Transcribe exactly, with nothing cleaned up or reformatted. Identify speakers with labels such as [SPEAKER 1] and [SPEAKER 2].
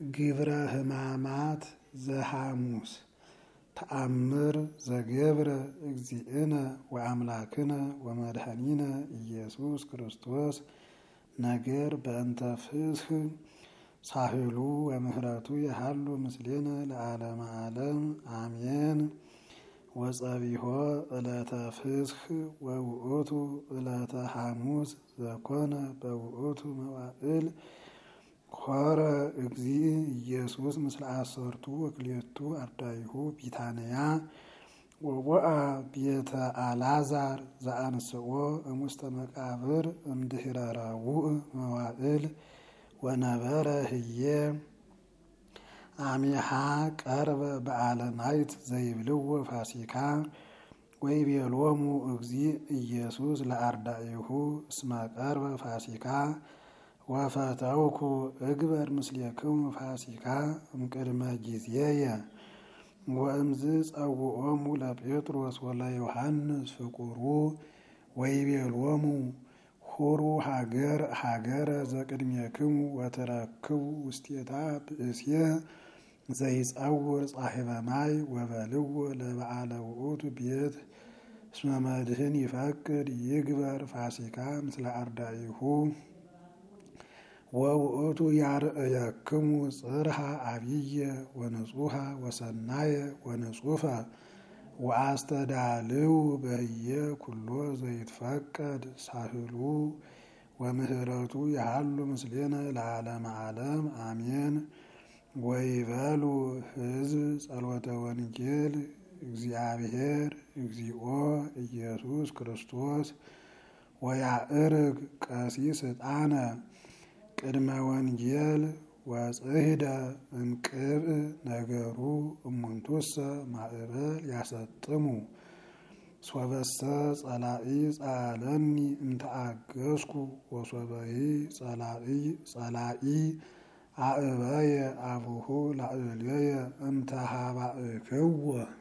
[SPEAKER 1] ግብረ ሕማማት ዘሐሙስ ተአምር ዘገብረ እግዚእነ ወአምላክነ ወመድኃኒነ ኢየሱስ ክርስቶስ ነገር በእንተ ፍስሕ ሳህሉ ወምህረቱ የሃሉ ምስሌነ ለዓለመ ዓለም አሜን። ወጸቢሖ ዕለተ ፍስሕ ወውእቱ ዕለተ ሐሙስ ዘኮነ በውእቱ መዋዕል ሖረ እግዚእ ኢየሱስ ምስለ አሰርቱ ወክልኤቱ አርዳኢሁ ቢታንያ ወቦአ ቤተ አልዓዛር ዘአንሥኦ እሙስተ መቃብር እምድኅረ ረቡዕ መዋዕል ወነበረ ህዬ አሜሃ ቀርበ በዓለ ናይት ዘይብልዎ ፋሲካ ወይቤሎሙ እግዚእ ኢየሱስ ለአርዳኢሁ እስመ ቀርበ ፋሲካ ወፈተውኩ እግበር ምስሌክሙ ፋሲካ እምቅድመ ጊዜየ ወእምዝ ጸውዖሙ ለጴጥሮስ ወለዮሐንስ ፍቁሩ ወይቤሎሙ ሑሩ ሀገር ሀገረ ዘቅድሜክሙ ወትረክቡ ውስቴታ ብእሴ ዘይጸውር ጻሒበ ማይ ወበልዎ ለበዓለ ውእቱ ቤት እስመ መድኅን ይፈቅድ ይግበር ፋሲካ ምስለ አርዳኢሁ ወውእቱ ያርእየክሙ ጽርሐ አብየ ወንጹሐ ወሰናየ ወንጹፈ ወአስተዳልው በህየ ኩሎ ዘይትፈቀድ ሳህሉ ወምህረቱ የሃሉ ምስሌነ ለዓለመ ዓለም አሜን። ወይበሉ ሕዝብ ጸሎተ ወንጌል እግዚአብሔር እግዚኦ ኢየሱስ ክርስቶስ ወያዕርግ ቀሲስ ዕጣነ ቅድመ ወንጌል ወጽሕደ እምቅብእ ነገሩ እሙንቱሰ ማእበል ያሰጥሙ ሶበሰ ጸላኢ ጻለኒ እምተአገስኩ ወሶበሂ ጸላኢ አእበየ አቡሁ ላዕሌየ እምተሃባእክዎ